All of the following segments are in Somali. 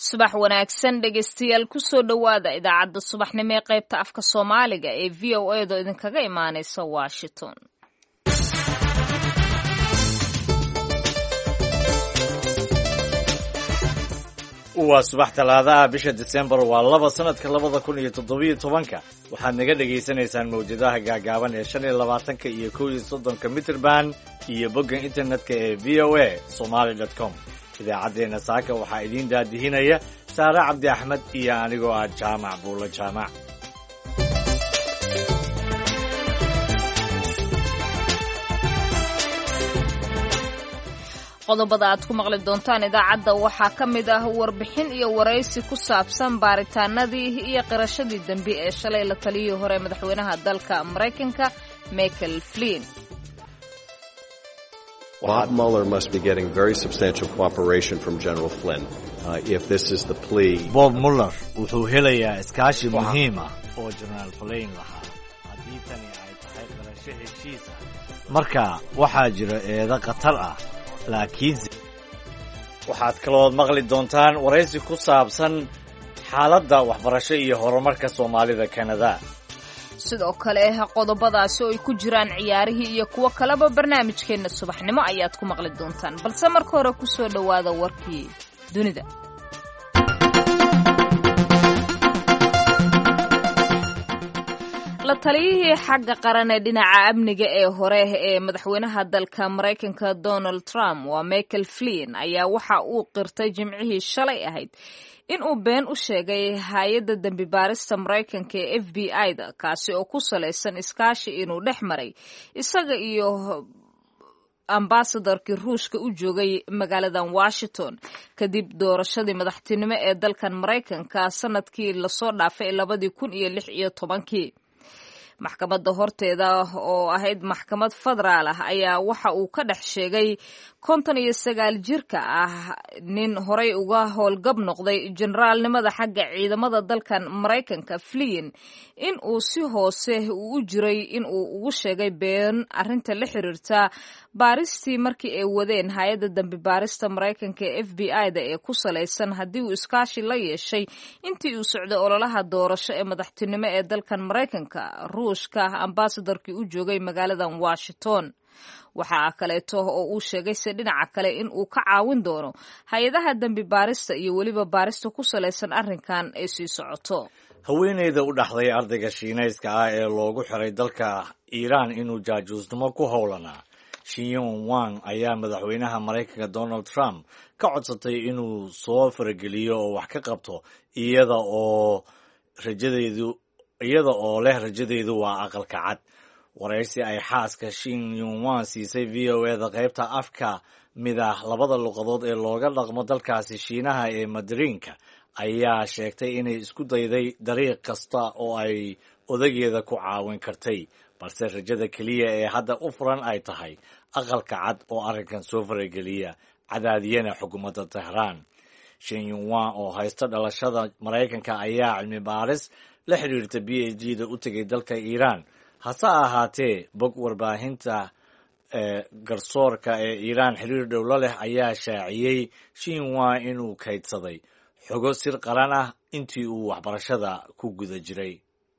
subax wanaagsan dhegaystayaal ku soo dhowaada idaacadda subaxnimo ee qaybta afka Soomaaliga ee VOA da idinkaga imaanaysa Washington. waa subax talaadaha bisha December waa 2 sanadka 2017 waxaad naga dhageysanaysaan mawjadaha gaagaaban ee 25 iyo 31 meter band iyo bogga internetka ee voasomali.com. idaacadeena saaka waxaa idin daadihinaya Saara Cabdi Axmed iyo anigoo ah Jaamac Buulo Jaamac. qodobada aad ku maqli doontaan idaacadda waxaa ka mid ah warbixin iyo waraysi ku saabsan baaritaanadii iyo qirashadii dambi ee shalay la taliyay hore madaxweynaha dalka Mareykanka Michael Flynn. Bob Mueller must be getting very substantial cooperation from General Flynn if this is the plea. Bob Mueller wuxuu helayaa iskaashi muhiim ah oo General Flynn lahaa haddii tani ay tahay qirasho heshiisa. Marka waxaa jira eedo khatar ah laakiin waxaad kaloo maqli doontaan waraysi ku saabsan xaaladda waxbarasho iyo horumarka Soomaalida Canada. sidoo kale qodobadaasi oo ay ku jiraan ciyaarihii iyo kuwa kaleba barnaamijkeena subaxnimo ayaad ku maqli doontaan balse marka hore ku soo dhawaada warkii dunida. la taliyihii xagga qaran ee dhinaca amniga ee hore ee madaxweynaha dalka Mareykanka Donald Trump waa Michael Flynn ayaa waxa uu qirtay jimcihii shalay ahayd in uu been u sheegay hay'adda dambi baarista Mareykanka ee FBI-da kaasi oo ku saleysan iskaashi inuu dhex maray isaga iyo ambassadorkii Ruushka u joogay magaaladan Washington kadib doorashadii madaxtinimo ee dalkan Mareykanka sanadkii la soo dhaafay 2016. maxkamadda horteeda oo ahayd maxkamad federaal ah ayaa waxa uu ka dhex sheegay 59 jirka ah nin horey uga howlgab noqday generaalnimada xagga ciidamada dalkan Mareykanka Flynn in uu si hoose u jiray in uu ugu sheegay been arrinta la xiriirta baaristii markii ay wadeen hay'adda dambi baarista Mareykanka ee FBI-da ee ku saleysan haddii uu iskaashi la yeeshay intii uu socday ololaha doorasho ee madaxtinimo ee dalkan Mareykanka Ruushka ambassadorkii u joogay magaaladan Washington. waxaa kaleeto oo uu sheegay si dhinaca kale in uu ka caawin doono hay'adaha dambi baarista iyo weliba baarista ku saleysan arrinkan ay sii socoto. haweeneyda u dhaxday ardayga Shiinayska ah ee loogu xiray dalka Iran inuu jaajuusnimo ku howlanaa Xinyun Wang ayaa madaxweynaha Mareykanka Donald Trump ka codsatay inuu soo farageliyo oo wax ka qabto iyada oo leh rajadeedu waa aqalka cad. waraysi ay xaaska Xinyun Wang siisay VOA-da qaybta afka mid ah labada luqadood ee looga dhaqmo dalkaasi Shiinaha ee Mandarinka ayaa sheegtay inay isku dayday dariiq kasta oo ay odageeda ku caawin kartay balse rajada keliya ee hadda u furan ay tahay aqalka cad oo arrinkan soo farageliya cadaadiyana xukuumadda Tehran. Xinyun Wang oo haysta dhalashada Mareykanka ayaa cilmi baaris la xiriirta PhD-da u tegay dalka Iran hase ahaatee bog warbaahinta garsoorka ee Iran xiriir dhow la leh ayaa shaaciyey Xinyun Wang inuu kaydsaday xogo sir qaran ah intii uu waxbarashada ku guda jiray.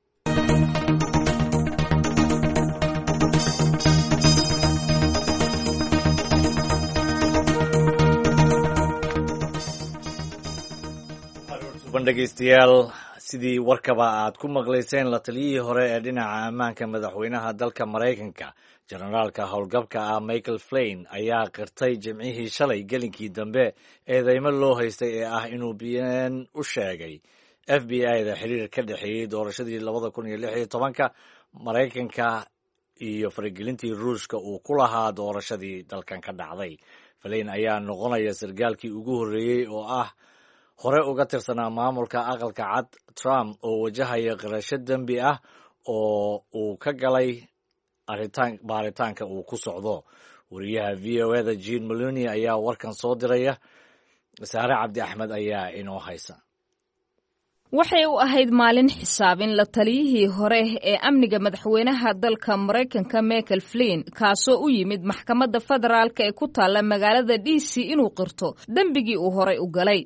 dhegeystayaal sidii warkaba aad ku maqlayseen la taliyihii hore ee dhinaca ammaanka madaxweynaha dalka Mareykanka generaalka howlgabka ah Michael Flynn ayaa qirtay jimcihii shalay gelinkii dambe eedeymo loo haystay ee ah inuu been u sheegay FBI-da xiriir ka dhexeeyay doorashadii 2016 Mareykanka iyo faragelintii Ruushka uu ku lahaa doorashadii dalkan ka dhacday. Flynn ayaa noqonaya sargaalkii ugu horreeyay oo ah hore uga tirsanaa maamulka aqalka cad Trump oo wajahaya qirasho dambi ah oo uu ka galay baaritaanka uu ku socdo. wariyaha VOA-da Jean Maloney ayaa warkan soo diraya. Saara Cabdi Axmed ayaa inoo haysa. waxay u ahayd maalin xisaabin la taliyihii hore ee amniga madaxweynaha dalka Mareykanka Michael Flynn kaasoo u yimid maxkamadda federaalka ee ku taalla magaalada DC inuu qirto dambigii uu horey u galay.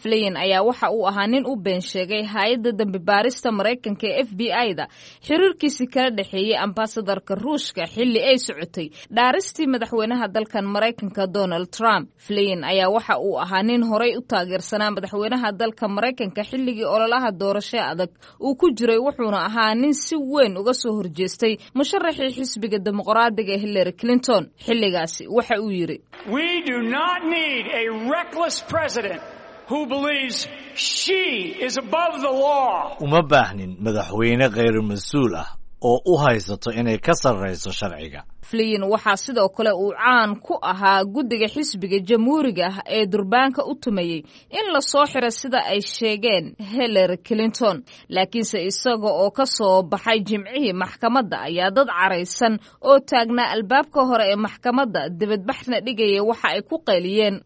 Flynn ayaa waxa uu ahaa nin u been sheegay hay'adda dambi baarista Mareykanka ee FBI-da xiriirkiisa kala dhaxeeyay ambassadorka Ruushka xilli ay socotay dhaaristii madaxweynaha dalkan Mareykanka Donald Trump. Flynn ayaa waxa uu ahaa nin horay u taageersanaa madaxweynaha dalka Mareykanka xilligii ololaha doorasho adag uu ku jiray, wuxuuna ahaa nin si weyn uga soo horjeestay musharaxii xisbiga dimuqraadiga Hillary Clinton. Xilligaasi waxa uu yiri, "We do not need a reckless president who believes she is above the law." Uma baahnin madaxweyne kheyr mas'uul ah oo u haysato inay ka sarreyso sharciga. Flynn waxaa sidoo kale uu caan ku ahaa guddiga xisbiga jamhuuriga ah ee durbaanka u tumayay in la soo xiro sida ay sheegeen Hillary Clinton, laakiinse isaga oo ka soo baxay jimcihii maxkamadda ayaa dad caraysan oo taagnaa albaabka hore ee maxkamadda dibadbaxna dhigaya waxa ay ku qayliyeen,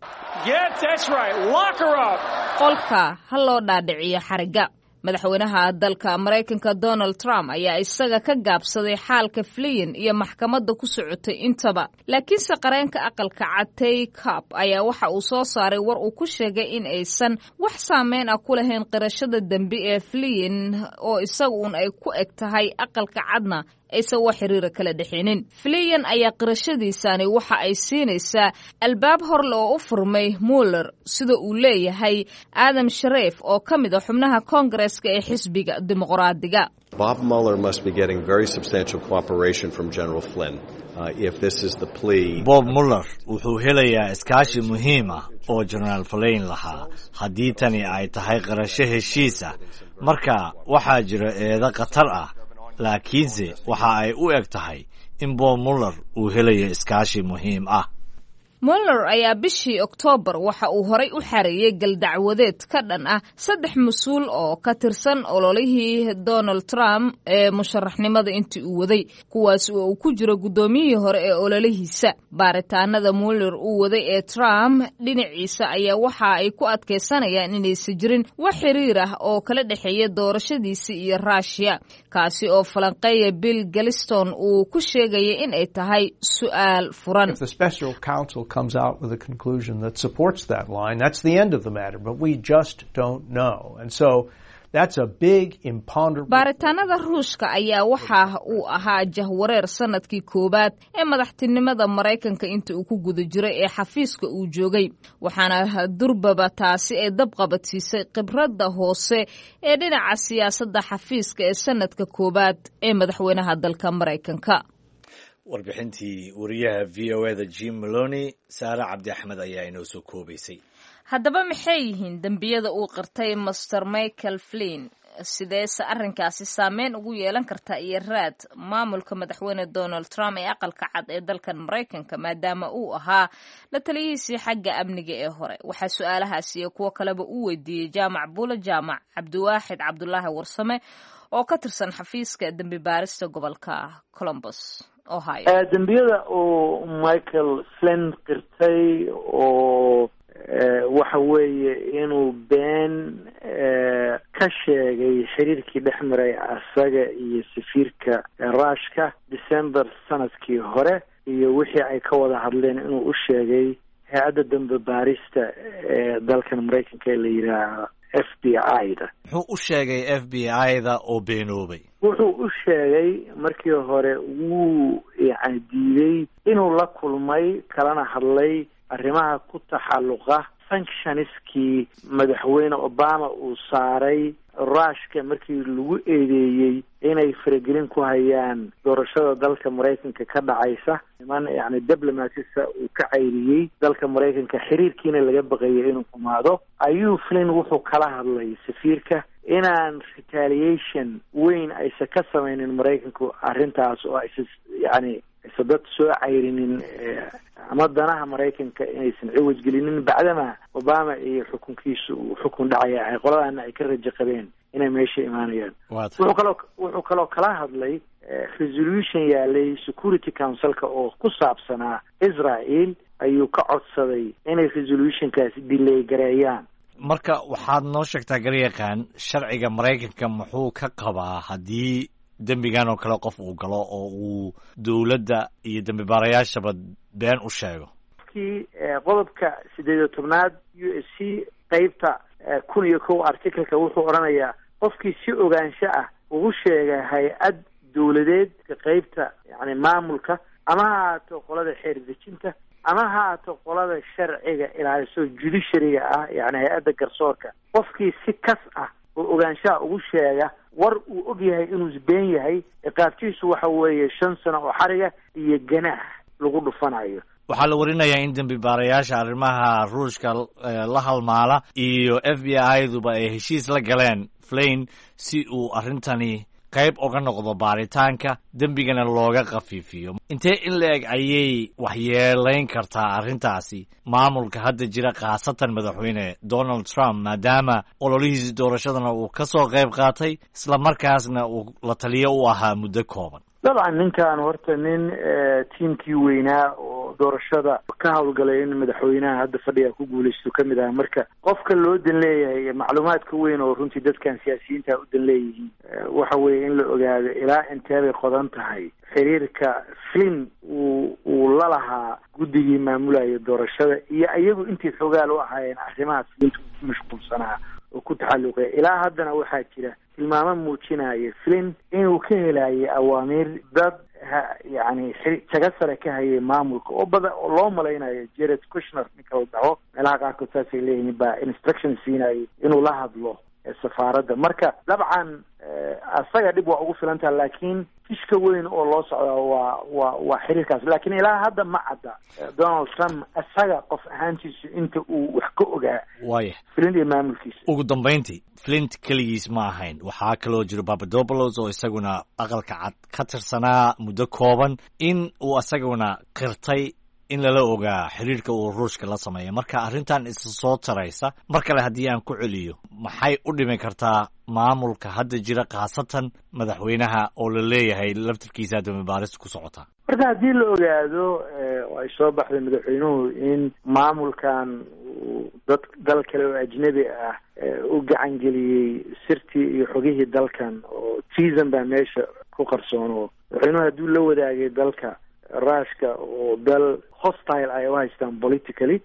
qolka ha loo dhaadhiciyo xariga. Madaxweynaha dalka Mareykanka Donald Trump ayaa isaga ka gaabsaday xaalka Flynn iyo maxkamadda ku socotay intaba, laakiinse qareenka aqalka cad Tay Cobb ayaa waxa uu soo saaray war uu ku sheegay in aysan wax saameyn ah ku lahayn qirashada dambi ee Flynn oo isaga uun ay ku eg tahay aqalka cadna aysan wax xiriir kala dhaxeenin. Flynn ayaa qirashadiisani waxa ay siinaysaa albaab horle oo u furmay Mueller, sida uu leeyahay Adam Sharif oo ka mid ah xubnaha Koongareeska ee xisbiga dimuqraadiga. Bob Mueller must be getting very substantial cooperation from General Flynn if this is the plea. Bob Mueller wuxuu helayaa iskaashi muhiim ah oo General Flynn lahaa haddii tani ay tahay qirasho heshiis ah. Marka waxaa jira eedo khatar ah, laakiinse waxa ay u eg tahay in Bob Mueller uu helayo iskaashi muhiim ah. Mueller ayaa bishii Oktoobar waxa uu horay u xareeyay galdacwadeed ka dhan ah 3 mas'uul oo ka tirsan ololihii Donald Trump ee musharaxnimada intii uu waday, kuwaas oo uu ku jiro gudoomiyihii hore ee ololihiisa. Baaritaanada Mueller uu waday ee Trump dhinaciisa ayaa waxa ay ku adkeysanayaan inaysan jirin wax xiriir ah oo kala dhaxeeya doorashadiisa iyo Russia, kaasi oo falanqeeya Bill Galston uu ku sheegay in ay tahay su'aal furan. Comes out with a conclusion that supports that line, that's the end of the matter, but we just don't know. And so that's a big imponderable. Baaritaanada Ruushka ayaa waxa uu ahaa jahwareer sanadkii koobaad ee madaxtinimada Mareykanka inta uu ku guda jiray ee xafiiska uu joogay, waxaana durbaba taasi ay dab qabadsiisay khibradda hoose ee dhinaca siyaasadda xafiiska ee sanadka koobaad ee madaxweynaha dalka Mareykanka. warbixintii wariyaha VOA-da Jim Maloney, Saare Cabdi Axmed ayaa inoo soo koobaysay. Haddaba maxay yihiin dambiyada uu qirtay Mr. Michael Flynn? Sideese arrinkaasi saameyn ugu yeelan kartaa iyo raad maamulka madaxweyne Donald Trump ee aqalka cad ee dalkan Mareykanka maadaama uu ahaa la taliyihiisii xagga amniga ee hore? Waxaa su'aalahaasi iyo kuwo kaleba u weydiiyey Jaamac Buula Jaamac Cabdiwaaxid Cabdulaahi Warsame oo ka tirsan xafiiska dambi baarista gobolka Columbus. dambiyada uu Michael Flynn qirtay oo waxa weeye inuu been ka sheegay xiriirkii dhexmaray asaga iyo safiirka Ruushka December sanadkii hore iyo wixii ay ka wada hadleen inuu u sheegay hay'adda dambi baarista ee dalkan Mareykanka ee la yiraahdo FBI-da. Wuxuu u sheegay FBI-da oo beenoobay. Wuxuu u sheegay markii hore wuu diiday inuu la kulmay kalana hadlay arrimaha ku taxalluqa sanctionskii madaxweyne Obama uu saaray Ruushka markii lagu eedeeyay inay faragelin ku hayaan doorashada dalka Mareykanka ka dhacaysa, diblomaatisa uu ka cayriyay dalka Mareykanka xiriirkiina laga baqayay inuu xumaado. ayuu Flynn wuxuu kala hadlay safiirka inaan retaliation weyn aysan ka samaynin Mareykanku arrintaas oo aysan dad soo cayrinin ama danaha Mareykanka inaysan ciwaj gelinin bacdama Obama iyo xukunkiisu uu xukun dhacaya ay qoladana ay ka rajo qabeen inay meesha imaanayaan. wuxuu kaloo kala hadlay resolution yaalay Security Council-ka oo ku saabsanaa Israel ayuu ka codsaday inay resolutionkaasi delay gareeyaan. Marka waxaad noo sheegtaa garyaqaan sharciga Mareykanka muxuu ka qabaa haddii dembigan oo kale qof uu galo oo uu dawladda iyo dambi baarayaashaba been u sheego? qodobka 18 USC qaybta 1,001 articleka wuxuu odhanayaa qofkii si ogaansho ah ugu sheegay hay-ad dawladeed ka qaybta yani maamulka ama ha ahaato qolada xeer dejinta ama ha ahaato qolada sharciga ilaaliso judiciaryga ah yani hay-adda garsoorka qofkii si kas ah oo ogaanshaha ugu sheega war uu og yahay inuu been yahay ciqaabtiisu waxa weeye 5 sano oo xariga iyo ganaax lagu dhufanayo. waxaa la warinayaa in dembi baarayaasha arrimaha ruushka la halmaala iyo FBI-duba ay heshiis la galeen Flynn si uu arrintani qayb uga noqdo baaritaanka dembigana looga khafiifiyo. intee in la-eg ayay waxyeelayn kartaa arrintaasi maamulka hadda jira khaasatan madaxweyne Donald Trump maadaama ololihiisa doorashadana uu ka soo qayb qaatay isla markaasna uu la taliyo u ahaa muddo kooban? dabcan ninkan horta nin tiimkii weynaa oo doorashada ka hawlgalay in madaxweynaha hadda fadhiga ku guulaysto ka mid ah marka qofka loo dan leeyahay macluumaadka weyn oo runtii dadkan siyaasiyiinta u dan leeyihiin waxa weeye in la ogaado ilaa intee bay qodan tahay xiriirka Flynn uu la lahaa guddigii maamulaya doorashada iyo iyagu intii xogaal u ahaayeen arrimaha Flynn ku mashquulsanaa oo ku taxalluqay ilaa haddana waxaa jira tilmaamo muujinaya Flynn inuu ka helayay awaamiir dad yani taga sare ka hayay maamulka oo badan oo loo malaynayo Jared Kushner ninka la dhaho meelaha qaarkood saasay leeyihiin baa instruction siinayay inuu la hadlo safaaradda marka dabcan asaga dhib waa ugu filantaha laakiin fishka weyn oo loo socda waa xiriirkaas laakiin ilaa hadda ma cadda Donald Trump asaga qof ahaantiisu inta uu wax ka ogaa waaya Flynn iyo maamulkiisa. ugu dambayntii Flynn keligiis ma ahayn waxaa kaloo jiro Papadopoulos oo isaguna aqalka cad ka tirsanaa muddo kooban in uu isaguna qirtay in lala ogaa xiriirka uu ruushka la sameeyo marka arrintan isa soo taraysa mar kale haddii aan ku celiyo maxay u dhimi kartaa maamulka hadda jira khaasatan madaxweynaha oo la leeyahay laftirkiisa dembi baaris ku socota? marka haddii la ogaado oo ay soo baxday madaxweynuhu in maamulkan dal kale oo ajnabi ah u gacan geliyey sirtii iyo xogihii dalkan oo treason baa meesha ku qarsoono madaxweynuhu hadduu la wadaagay dalka raashka oo dal hostile ay u haystaan politically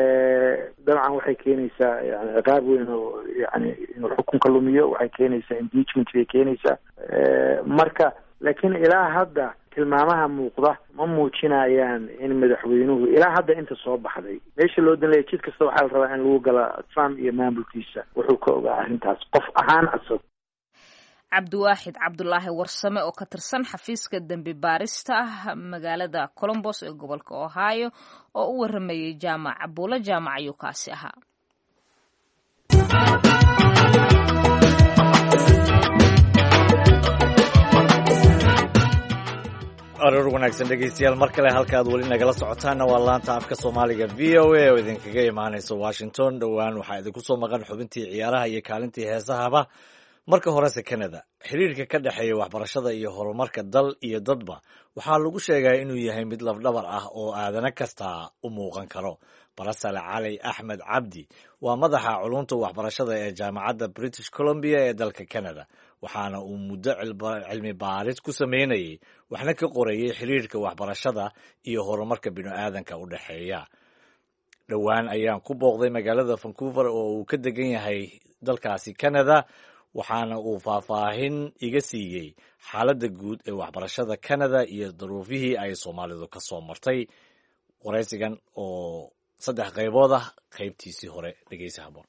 dabcan waxay keenaysaa yani ciqaab weyn oo yani inuu xukunka lumiyo waxay keenaysaa impeachment bay keenaysaa marka laakiin ilaa hadda tilmaamaha muuqda ma muujinayaan in madaxweynuhu ilaa hadda inta soo baxday meesha loo dan leeyahay jid kasta waxaa la rabaa in lagu gala Trump iyo maamulkiisa wuxuu ka ogaa arrintaas qof ahaan asag. cabdiwaaxid cabdulaahi warsame oo ka tirsan xafiiska dembi baarista ah magaalada Columbus ee gobolka Ohio oo u waramayay jaamac Abuula jaamac ayuu kaasi ahaa. aroor wanaagsan dhegeystayaal mar kale halka aad weli nagala socotaana waa laanta afka Soomaaliga VOA oo idinkaga imaanaysa Washington. dhowaan waxaa idinku soo maqan xubintii ciyaaraha iyo kaalintii heesahaba. marka horese Canada xiriirka ka dhexeeya waxbarashada iyo horumarka dal iyo dadba waxaa lagu sheegaa inuu yahay mid lafdhabar ah oo aadana kasta u muuqan karo. Barasale Cali Axmed Cabdi waa madaxa culunta waxbarashada ee jaamacadda British Columbia ee dalka Canada waxaana uu muddo cilmi baaris ku sameynayay waxna ka qorayay xiriirka waxbarashada iyo horumarka bini'aadanka u dhexeeya. dhowaan ayaan ku booqday magaalada Vancouver oo uu ka degan yahay dalkaasi Canada waxaana uu faahfaahin iga siiyey xaaladda guud ee waxbarashada Canada iyo duruufihii ay Soomaalidu ka soo martay. waraysigan oo 3 qaybood ah qaybtiisii hore dhegeysa haboon.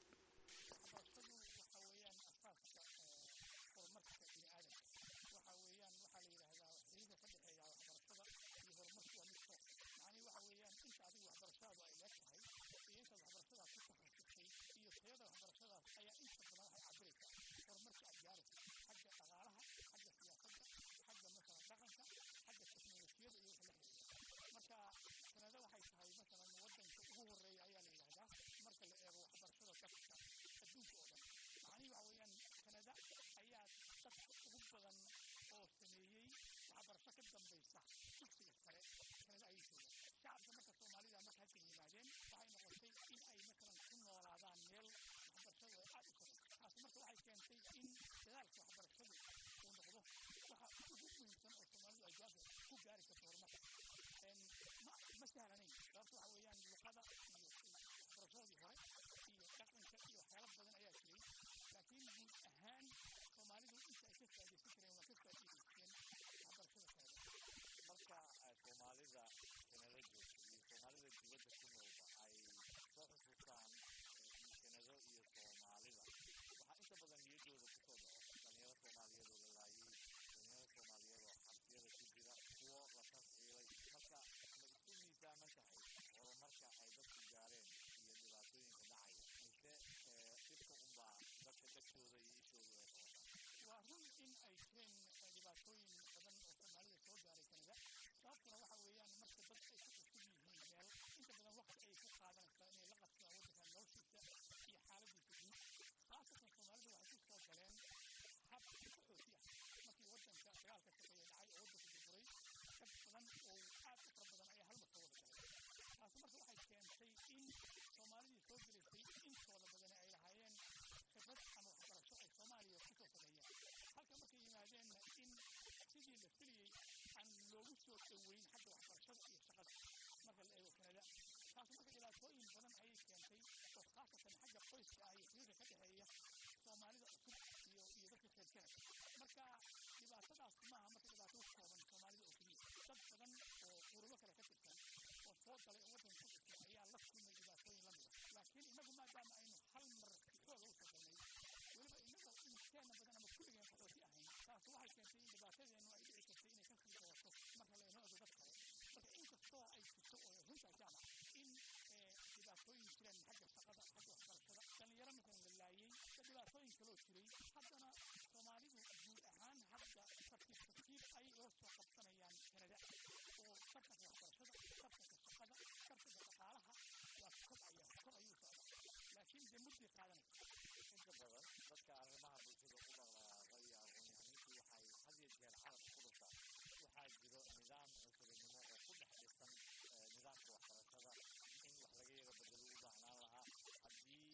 galay oo waddanka ka jirta ayaa la kulmay dhibaatooyin la mida laakiin innagu maadaama aynu hal mar xooga u sagalnay weliba innaga inteena badan ama kulligeen qaxooti ahayn taas waxay keentay in dhibaatadeennu ay dhici kartay inay kasii dawato marka laynoo ego dad kale marka inkastoo ay jirto oo runtaa jaamac in dhibaatooyin jireen xagga shaqada xagga waxbarashada dhallinyaro masalan la laayey dhibaatooyin kaloo jiray haddana soomaalidu guud ahaan hadda tartiib ay oo soo qabsanayaan kanada oo tartanka waxbarashada tartanka shaqada tartanka dhaqaalaha waa kor ayuu socdaa laakiin dee mudday qaadanaysa inta badan dadka arrimaha bulshada ku dhaqdhaqaaqay iyo aqoon-yahaniintu waxay had iyo jeer carab ku dhuftaan waxaa jiro nidaam cunsurinimo oo ku dhex dhisan nidaamka waxbarashada in wax laga yaro bedelo u baahnaan lahaa haddii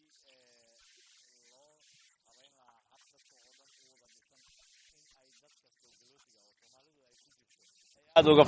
loo habayn lahaa hab dadka oo dhan u wada dhisan in ay dadka soo galootiga oo soomaalidu ay ku jirto ay aada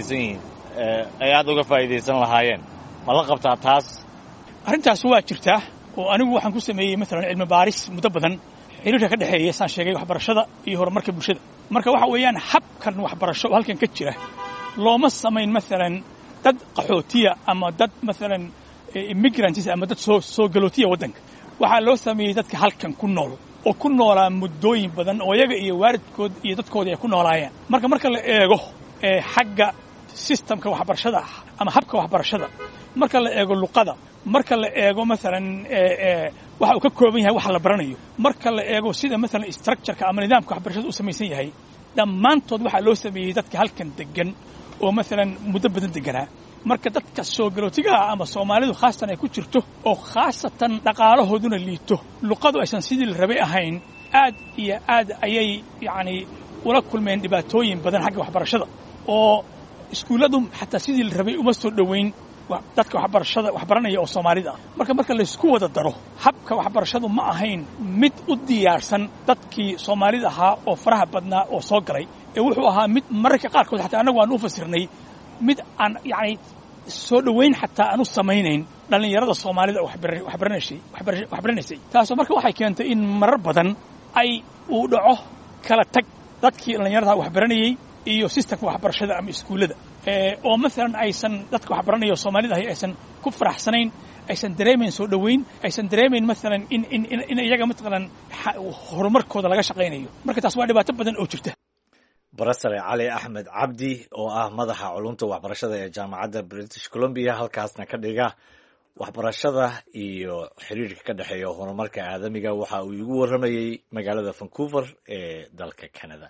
uga faa'iidaysan lahaayeen ma la qabtaa taas arrintaas waa jirtaa oo anigu waxaan ku sameeyey maalan cilmi baaris muddo badan xiriirka ka dhexeeya saan sheegay waxbarashada iyo horumarka bulshada marka waxa weeyaan habkan waxbarasho oo halkan ka jira looma samayn maalan dad qaxootiya ama dad maalan immigrants ama dad soo galootiya waddanka waxaa loo sameeyey dadka halkan ku nool oo ku noolaa muddooyin badan oo iyaga iyo waalidkood iyo dadkoodii ay ku noolaayeen marka la eego xagga systemka waxbarashada ama habka waxbarashada marka la eego luqada marka la eego maalan waxa uu ka kooban yahay wax la baranayo marka la eego sida maalan structureka ama nidaamka waxbarashada u samaysan yahay dhammaantood waxaa loo sameeyey dadka halkan degan oo maalan muddo badan deganaa marka dadka soo galootigaha ama soomaalidu khaasatan ay ku jirto oo khaasatan dhaqaalahooduna liito luqadu aysan sidii la rabay ahayn aad iyo aad ayay yacni ula kulmeen dhibaatooyin badan xagga waxbarashada oo iskuulladu xataa sidii la rabay uma soo dhoweyn dadka waxbaranaya oo soomaalida ah marka laysku wada daro habka waxbarashadu ma ahayn mid u diyaarsan dadkii soomaalida ahaa oo faraha badnaa oo soo galay ee wuxuu ahaa mid mararka qaarkood xataa annagu aan u fasirnay mid aan yacni soo dhoweyn xataa aan u samaynayn dhallinyarada soomaalida waxbaranaysay taasoo marka waxay keentay in marar badan ay uu dhaco kala tag dadkii dhallinyarada waxbaranayey iyo systemka waxbarashada ama iskuullada oo maalan aysan dadka waxbaranaya soomaalida ahi aysan ku faraxsanayn aysan dareemayn soo dhoweyn aysan dareemayn maalan in iyaga maalan horumarkooda laga shaqaynayo marka taas waa dhibaato badan oo jirta barasare cali axmed cabdi oo ah madaxa culumta waxbarashada ee jaamacadda British Columbia halkaasna ka dhiga waxbarashada iyo xiriirka ka dhexeeya horumarka aadamiga waxa uu igu warramayey magaalada Vancouver ee dalka Canada.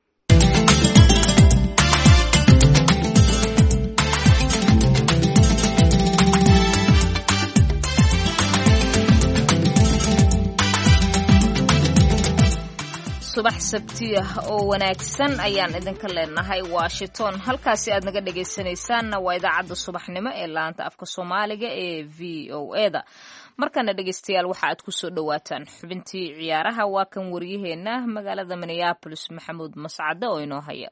subax sabti ah oo wanaagsan ayaan idinka leenahay Washington halkaasi aad naga dhageysanaysaanna waa idaacadda subaxnimo ee laanta afka Soomaaliga ee VOA-da markana dhageystayaal waxa aad ku soo dhawaataan xubintii ciyaaraha waa kan wariyaheena magaalada Minneapolis Maxamuud Mascade oo inoo haya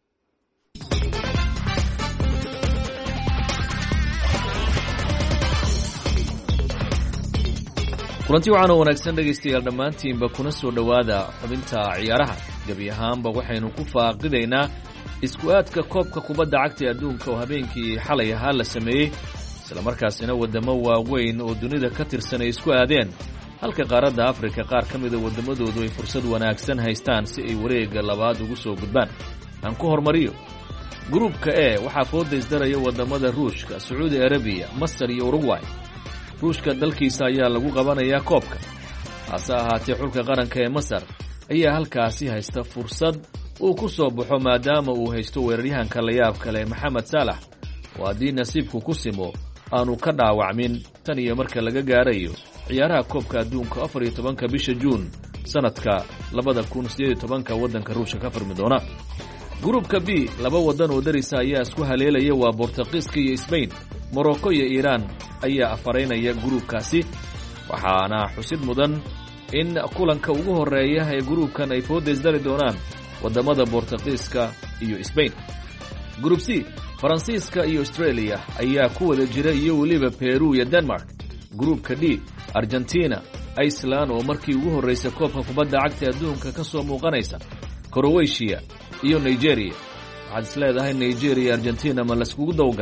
kulanti waxaan oo wanaagsan dhegaystayaal dhammaantiinba kuna soo dhowaada xubinta ciyaaraha gebi ahaanba waxaynu ku faaqidaynaa isku aadka koobka kubadda cagta ee adduunka oo habeenkii xalay ahaa la sameeyey islamarkaasina waddamo waaweyn oo dunida ka tirsan ay isku aadeen halka qaaradda afrika qaar ka mida waddamadoodu ay fursad wanaagsan haystaan si ay wareegga labaad ugu soo gudbaan aan ku hormariyo gruubka e waxaa fooda isdaraya waddamada ruushka sacuudi arabiya masar iyo urugway ruushka dalkiisa ayaa lagu qabanayaa koobka hase ahaatee xulka qaranka ee masar ayaa halkaasi haysta fursad uu ku soo baxo maadaama uu haysto weeraryahanka layaab kale maxamed saalax oo haddii nasiibku ku simo aanu ka dhaawacmin tan iyo marka laga gaarayo ciyaaraha koobka adduunka 14 bisha juun sanadka 2018 waddanka ruushka ka furmi doona gruubka b laba waddan oo darisa ayaa isku haleelaya waa Boortaqiiska iyo Spain Morocco iyo Iran ayaa afaraynaya gruubkaasi waxaana xusid mudan in kulanka ugu horeeya ee gruubkan ay foodeys dari doonaan wadamada Boortaqiiska iyo Spain. Gruub C Faransiiska iyo Australia ayaa ku wada jira iyo waliba Peru iyo Denmark. Gruubka D Argentina, Iceland oo markii ugu horeysay koobka kubadda cagta adduunka ka soo muuqanaysa, Croatia iyo Nigeria. waxaad isleedahay Nigeria iyo Argentina ma la iskugu dawgalay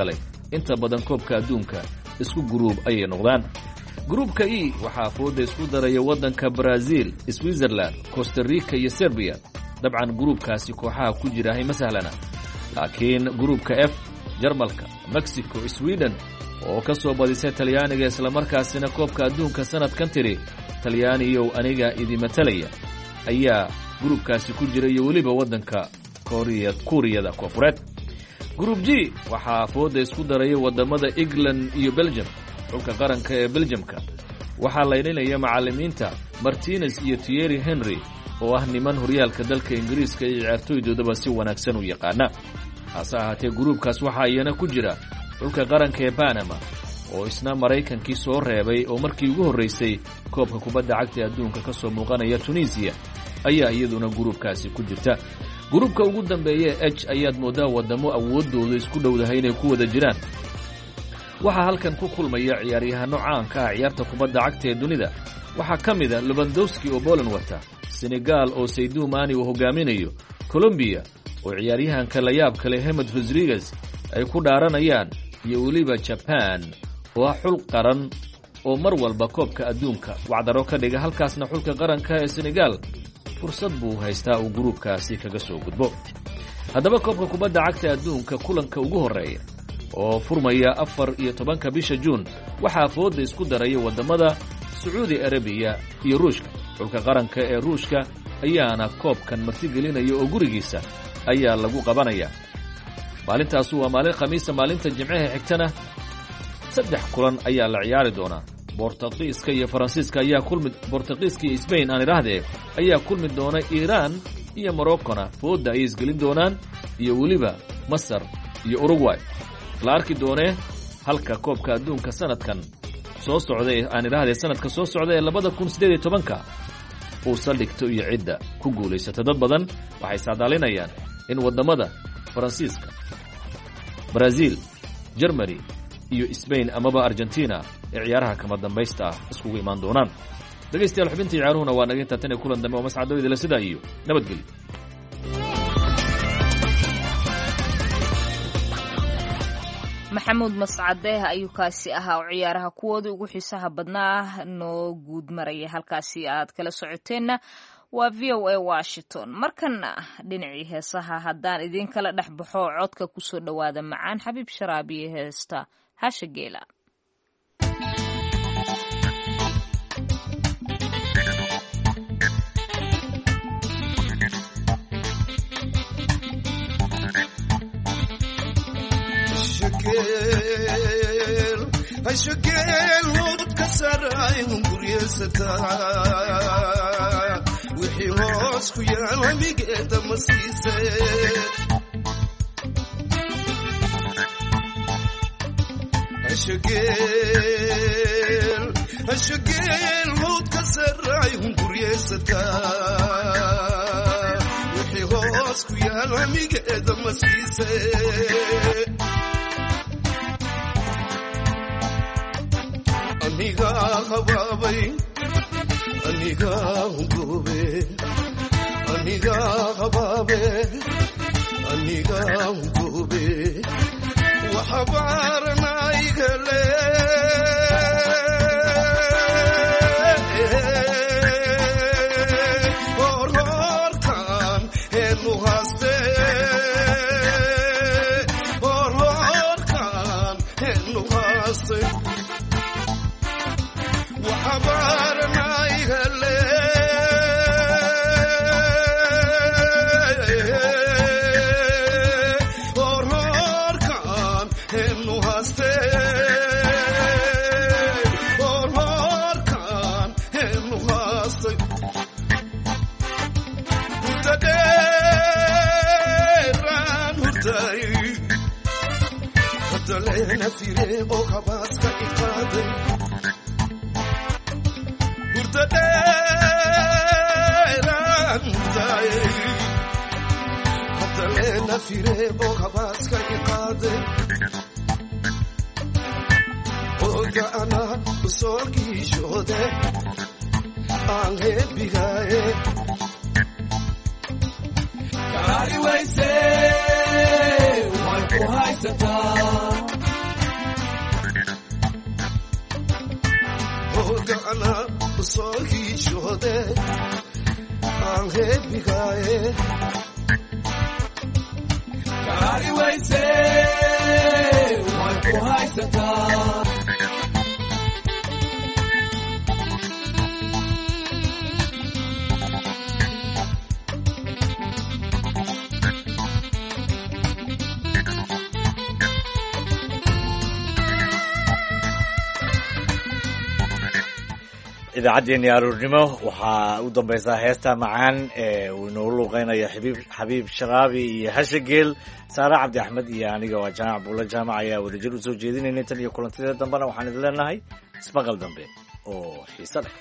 inta badan koobka adduunka isku guruub ayay noqdaan. gruubka E waxaa fooda isku daraya waddanka Brazil, Switzerland, Costa Rica iyo Serbia. dabcan gruubkaasi kooxaha ku jirahay ma sahlana, laakiin gruubka F Jarmalka, Mexico, Sweden oo ka soo badisay Talyaaniga isla markaasina koobka adduunka sanadkan tiri Talyaaniyow aniga idin matalaya ayaa gruubkaasi ku jira iyo weliba waddanka Kuuriyada Koonfureed. gruub G waxaa fooda isku daraya wadamada England iyo Belgium. xulka qaranka ee Belgiumka waxaa laylinaya macallimiinta Martinez iyo Thierry Henry oo ah niman horyaalka dalka Ingiriiska iyo ciyaartooydoodaba si wanaagsan u yaqaana. hase ahaatee gruubkaas waxaa iyana ku jira xulka qaranka ee Panama oo isna Maraykankii soo reebay oo markii ugu horreysay koobka kubadda cagta adduunka ka soo muuqanaya Tunisia ayaa iyaduna gruubkaasi ku jirta. gruubka ugu dambeeya H ayaad moodaa wadamo awoodooda isku dhowdahay inay ku wada jiraan. waxaa halkan ku kulmaya ciyaaryahano caanka ah ciyaarta kubadda cagta ee dunida. waxaa ka mid ah Lewandowski oo Poland wata, Senegal oo Sadio Mane uu hogaaminayo, Colombia oo ciyaaryahanka la yaab kale James Rodriguez ay ku dhaaranayaan, iyo weliba Japan oo ah xul qaran oo mar walba koobka adduunka wacdaro ka dhiga. halkaasna xulka qaranka ee Senegal fursad buu haystaa uu gruubkaasi kaga soo gudbo. haddaba koobka kubadda cagta adduunka kulanka ugu horreeya oo furmaya 14 bisha Juun waxaa fooda isku daraya wadamada Saudi Arabia iyo Ruushka. xulka qaranka ee Ruushka ayaana koobkan martigelinaya oo gurigiisa ayaa lagu qabanaya. maalintaas waa maalin Khamiisa. maalinta Jimcaha xigtana 3 kulan ayaa la ciyaari doonaa. Boortaqiiska iyo Faransiiska ayaa Boortaqiiska iyo Spain ayaa kulmi doona. Iran iyo Morocco-na fooda ay isgelin doonaan, iyo weliba Masar iyo Uruguay. la arki doonee halka koobka adduunka sanadka soo socda ee 2018 uu saldhigto iyo cidda ku guulaysata. dad badan waxay saadaalinayaan in wadamada Faransiiska, Brazil, Germany iyo Spain amaba Argentina ee ciyaaraha kama dambaysta ah iskugu imaan doonaan. dhegaystayaal, xubintii ciyaaruhuna waa naga intaa tan kulan dambe oo mascadooyda la sidaa iyo nabadgelyo. maxamuud mascadeeh ayuu kaasi ahaa oo ciyaaraha kuwooda ugu xiisaha badnaa noo guud maraya. halkaasi aad kala socoteenna waa VOA Washington. markana dhinacii heesaha haddaan idin kala dhex baxo codka ku soo dhowaada macaan Xabiib Sharaabiye heesta Hasha Geela. هالشقيل ودك سرايهم بريستا وحي هوسكو يا لميقيت مسيسة هالشقيل ودك سرايهم بريستا وحي هوسكو يا لميقيت مسيسة aniga khababay aniga hungobe aniga khababe aniga hungobe waxbarna igale horkan helu haste horkan helu haste وحبارنا يهلي هور كان هنو هستي هور كان هنو هستي وتديران هداي هدلينا في ريبو خباسك إقادي حتى لنا في ريبو خباسك إقادة وقع أنا بصوكي شودة أنهي بغاية كاري ويسي وانكو هاي ستا hogana soo hiishode aan heebigaye kaari wayse way ku haysataa idaacaddeenii aroornimo waxaa u dambaysaa heesta macaan ee uu inoogu luuqeynaya xabiib sharaabi iyo hashageel saare cabdi axmed iyo aniga waa jaamac buulla jaamac ayaa wadajir u soo jeedinaynay tan iyo kulantideeda dambena waxaan idin leenahay ismaqal dambe oo xiise leh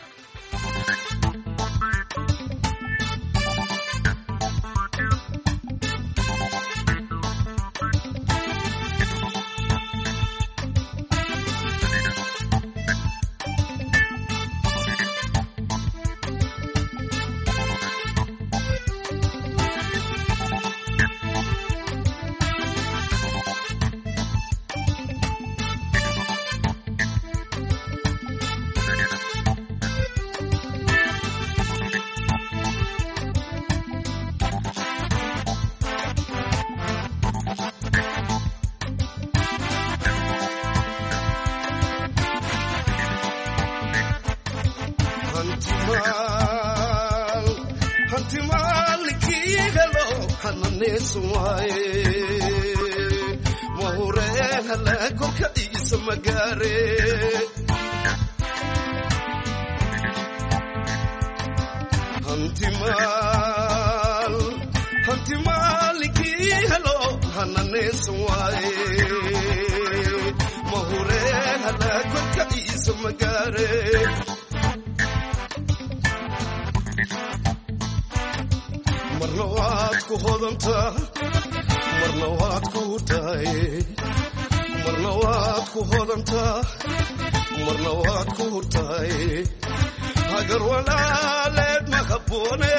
marna waad ku hodantaa marna waad ku hurtaaye marna waad ku hodantaa marna waad ku hurtaaye hagar walaaleed ma habboone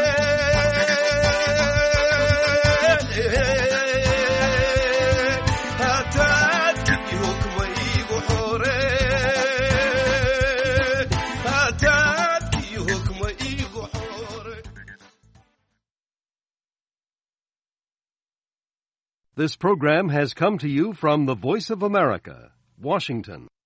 hataadkii hukma iigu xore hataadkii hukma iigu xore. This program has come to you from the Voice of America, Washington.